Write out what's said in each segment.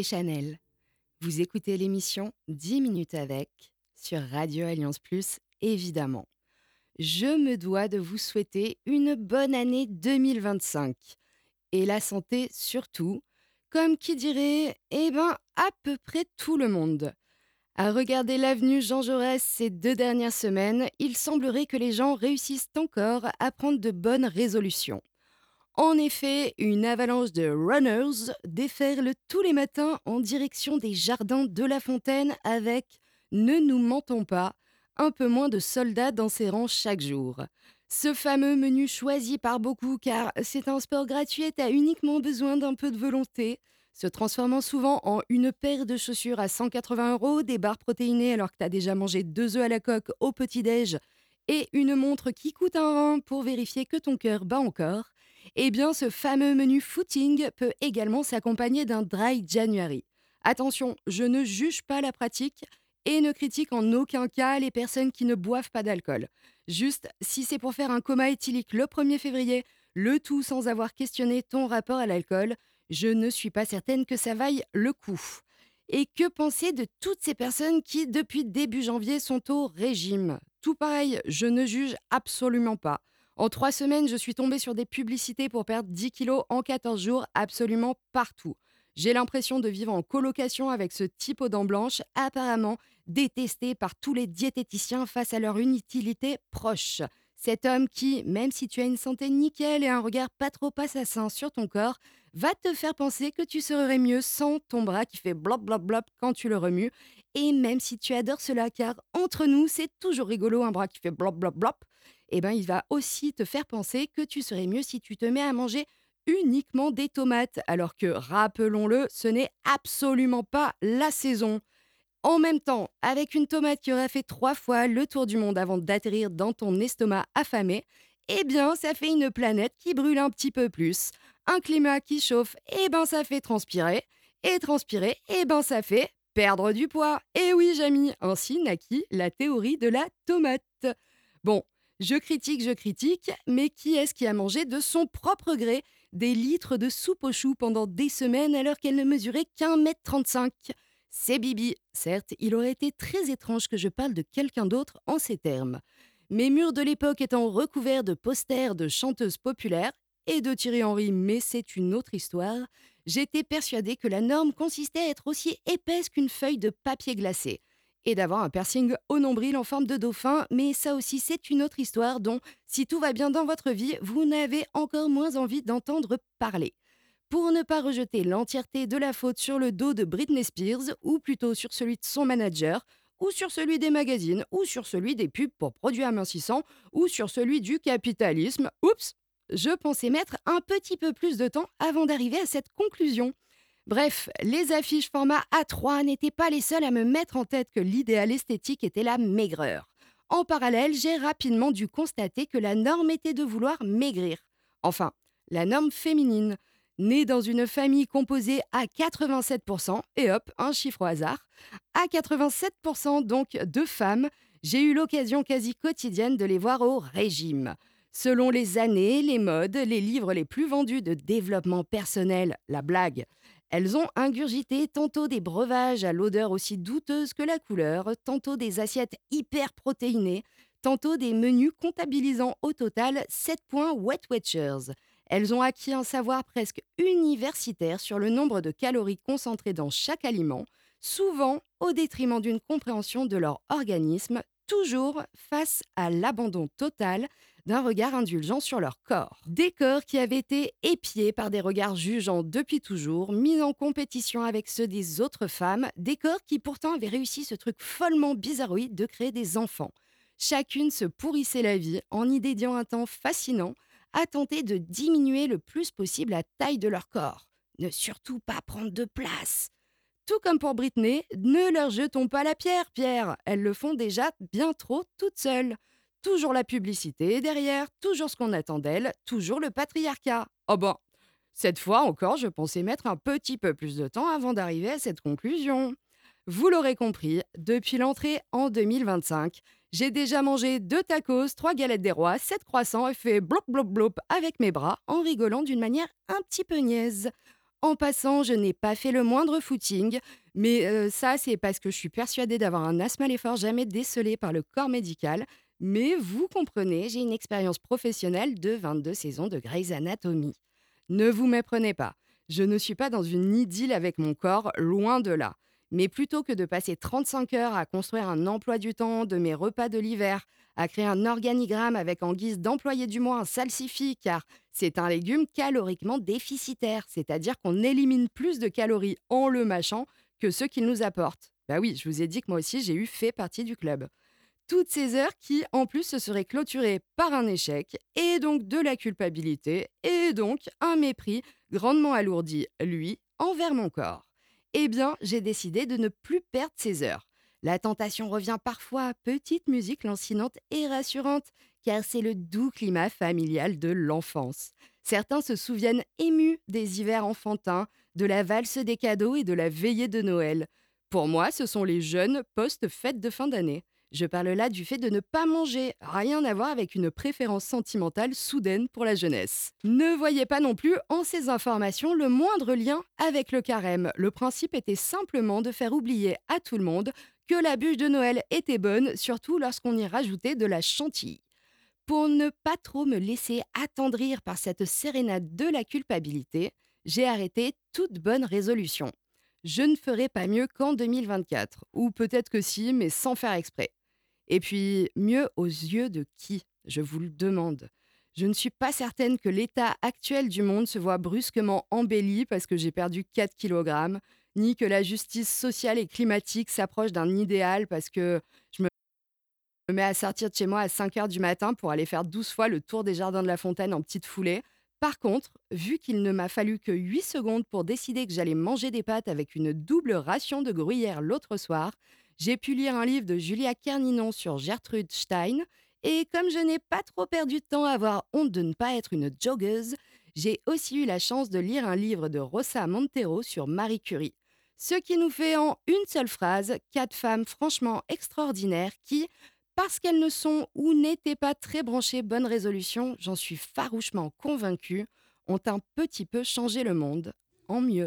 Chanel. Vous écoutez l'émission 10 minutes avec sur Radio Alliance Plus, évidemment. Je me dois de vous souhaiter une bonne année 2025 et la santé surtout, comme qui dirait, à peu près tout le monde. À regarder l'avenue Jean Jaurès ces 2 dernières semaines, il semblerait que les gens réussissent encore à prendre de bonnes résolutions. En effet, une avalanche de runners déferle tous les matins en direction des jardins de La Fontaine avec, ne nous mentons pas, un peu moins de soldats dans ses rangs chaque jour. Ce fameux menu choisi par beaucoup car c'est un sport gratuit et t'as uniquement besoin d'un peu de volonté, se transformant souvent en une paire de chaussures à 180 €, des barres protéinées alors que t'as déjà mangé 2 œufs à la coque au petit-déj et une montre qui coûte un rein pour vérifier que ton cœur bat encore. Eh bien, ce fameux menu footing peut également s'accompagner d'un dry January. Attention, je ne juge pas la pratique et ne critique en aucun cas les personnes qui ne boivent pas d'alcool. Juste, si c'est pour faire un coma éthylique le 1er février, le tout sans avoir questionné ton rapport à l'alcool, je ne suis pas certaine que ça vaille le coup. Et que penser de toutes ces personnes qui, depuis début janvier, sont au régime? Tout pareil, je ne juge absolument pas. En 3 semaines, je suis tombée sur des publicités pour perdre 10 kilos en 14 jours, absolument partout. J'ai l'impression de vivre en colocation avec ce type aux dents blanches, apparemment détesté par tous les diététiciens face à leur inutilité proche. Cet homme qui, même si tu as une santé nickel et un regard pas trop assassin sur ton corps, va te faire penser que tu serais mieux sans ton bras qui fait blop blop blop quand tu le remues. Et même si tu adores cela, car entre nous, c'est toujours rigolo un bras qui fait blop blop blop, il va aussi te faire penser que tu serais mieux si tu te mets à manger uniquement des tomates, alors que, rappelons-le, ce n'est absolument pas la saison. En même temps, avec une tomate qui aurait fait 3 fois le tour du monde avant d'atterrir dans ton estomac affamé, ça fait une planète qui brûle un petit peu plus. Un climat qui chauffe, ça fait transpirer. Et transpirer, ça fait perdre du poids. Et oui, Jamy, ainsi naquit la théorie de la tomate. Bon, je critique, mais qui est-ce qui a mangé de son propre gré des litres de soupe aux choux pendant des semaines alors qu'elle ne mesurait qu'1,35 m? C'est Bibi. Certes, il aurait été très étrange que je parle de quelqu'un d'autre en ces termes. Mes murs de l'époque étant recouverts de posters de chanteuses populaires et de Thierry Henry, mais c'est une autre histoire, j'étais persuadée que la norme consistait à être aussi épaisse qu'une feuille de papier glacé et d'avoir un piercing au nombril en forme de dauphin, mais ça aussi c'est une autre histoire dont, si tout va bien dans votre vie, vous n'avez encore moins envie d'entendre parler. Pour ne pas rejeter l'entièreté de la faute sur le dos de Britney Spears, ou plutôt sur celui de son manager, ou sur celui des magazines, ou sur celui des pubs pour produits amincissants, ou sur celui du capitalisme, oups, je pensais mettre un petit peu plus de temps avant d'arriver à cette conclusion. Bref, les affiches format A3 n'étaient pas les seules à me mettre en tête que l'idéal esthétique était la maigreur. En parallèle, j'ai rapidement dû constater que la norme était de vouloir maigrir. Enfin, la norme féminine. Née dans une famille composée à 87%, et hop, un chiffre au hasard, à 87% donc de femmes, j'ai eu l'occasion quasi quotidienne de les voir au régime. Selon les années, les modes, les livres les plus vendus de développement personnel, la blague, elles ont ingurgité tantôt des breuvages à l'odeur aussi douteuse que la couleur, tantôt des assiettes hyper protéinées, tantôt des menus comptabilisant au total 7 points Weight Watchers. Elles ont acquis un savoir presque universitaire sur le nombre de calories concentrées dans chaque aliment, souvent au détriment d'une compréhension de leur organisme, toujours face à l'abandon total d'un regard indulgent sur leur corps. Des corps qui avaient été épiés par des regards jugeants depuis toujours, mis en compétition avec ceux des autres femmes, des corps qui pourtant avaient réussi ce truc follement bizarroïde de créer des enfants. Chacune se pourrissait la vie en y dédiant un temps fascinant à tenter de diminuer le plus possible la taille de leur corps. Ne surtout pas prendre de place. Tout comme pour Britney, ne leur jetons pas la pierre, Pierre. Elles le font déjà bien trop toutes seules. Toujours la publicité derrière, toujours ce qu'on attend d'elles, toujours le patriarcat. Oh bon, cette fois encore, je pensais mettre un petit peu plus de temps avant d'arriver à cette conclusion. Vous l'aurez compris, depuis l'entrée en 2025, j'ai déjà mangé 2 tacos, 3 galettes des rois, 7 croissants et fait blop blop blop avec mes bras en rigolant d'une manière un petit peu niaise. En passant, je n'ai pas fait le moindre footing, mais ça, c'est parce que je suis persuadée d'avoir un asthme à l'effort jamais décelé par le corps médical. Mais vous comprenez, j'ai une expérience professionnelle de 22 saisons de Grey's Anatomy. Ne vous méprenez pas, je ne suis pas dans une idylle avec mon corps, loin de là. Mais plutôt que de passer 35 heures à construire un emploi du temps de mes repas de l'hiver, à créer un organigramme avec en guise d'employé du mois un salsifis, car c'est un légume caloriquement déficitaire, c'est-à-dire qu'on élimine plus de calories en le mâchant que ce qu'il nous apporte. Bah oui, je vous ai dit que moi aussi j'ai fait partie du club. Toutes ces heures qui, en plus, se seraient clôturées par un échec, et donc de la culpabilité, et donc un mépris grandement alourdi, lui, envers mon corps. Eh bien, j'ai décidé de ne plus perdre ces heures. La tentation revient parfois, petite musique lancinante et rassurante, car c'est le doux climat familial de l'enfance. Certains se souviennent émus des hivers enfantins, de la valse des cadeaux et de la veillée de Noël. Pour moi, ce sont les jeunes post-fêtes de fin d'année. Je parle là du fait de ne pas manger, rien à voir avec une préférence sentimentale soudaine pour la jeunesse. Ne voyez pas non plus en ces informations le moindre lien avec le carême. Le principe était simplement de faire oublier à tout le monde que la bûche de Noël était bonne, surtout lorsqu'on y rajoutait de la chantilly. Pour ne pas trop me laisser attendrir par cette sérénade de la culpabilité, j'ai arrêté toute bonne résolution. Je ne ferai pas mieux qu'en 2024, ou peut-être que si, mais sans faire exprès. Et puis, mieux aux yeux de qui? Je vous le demande. Je ne suis pas certaine que l'état actuel du monde se voit brusquement embelli parce que j'ai perdu 4 kilogrammes, ni que la justice sociale et climatique s'approche d'un idéal parce que je me mets à sortir de chez moi à 5 heures du matin pour aller faire 12 fois le tour des jardins de la Fontaine en petite foulée. Par contre, vu qu'il ne m'a fallu que 8 secondes pour décider que j'allais manger des pâtes avec une double ration de gruyère l'autre soir, j'ai pu lire un livre de Julia Kerninon sur Gertrude Stein, et comme je n'ai pas trop perdu de temps à avoir honte de ne pas être une joggeuse, j'ai aussi eu la chance de lire un livre de Rosa Montero sur Marie Curie. Ce qui nous fait en une seule phrase 4 femmes franchement extraordinaires qui, parce qu'elles ne sont ou n'étaient pas très branchées bonne résolution, j'en suis farouchement convaincue, ont un petit peu changé le monde, en mieux.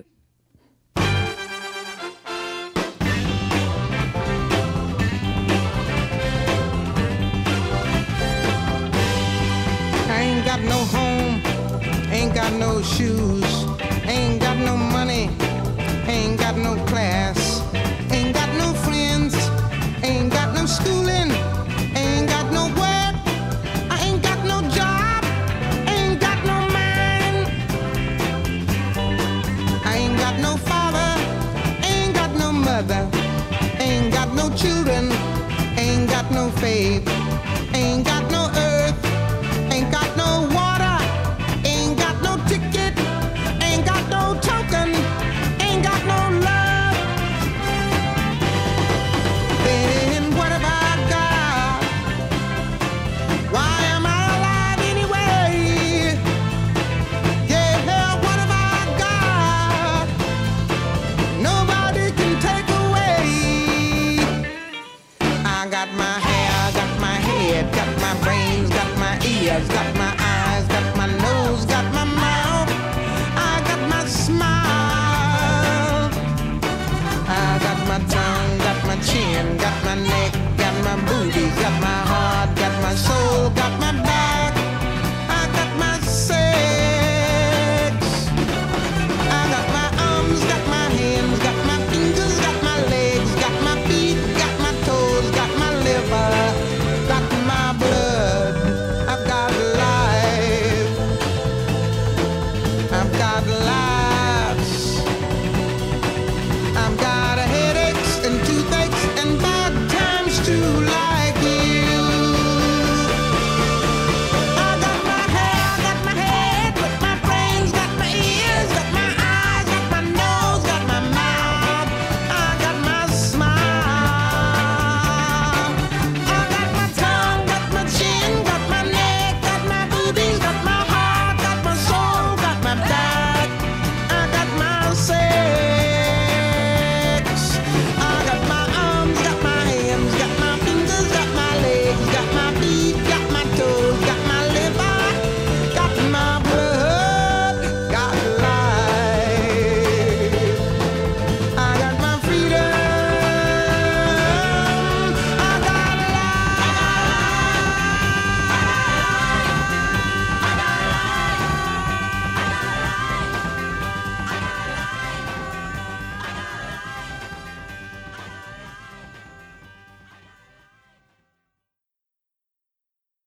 I ain't got no home, ain't got no shoes, ain't got no money, ain't got no class, ain't got no friends, ain't got no schooling, ain't got no work, I ain't got no job, ain't got no mind. I ain't got no father, ain't got no mother, ain't got no children, ain't got no faith, ain't got no earth, ain't got no water, ain't got no ticket, ain't got no token, ain't got no love. Then what have I got? Why am I alive anyway? Yeah, what have I got? Nobody can take away. I got my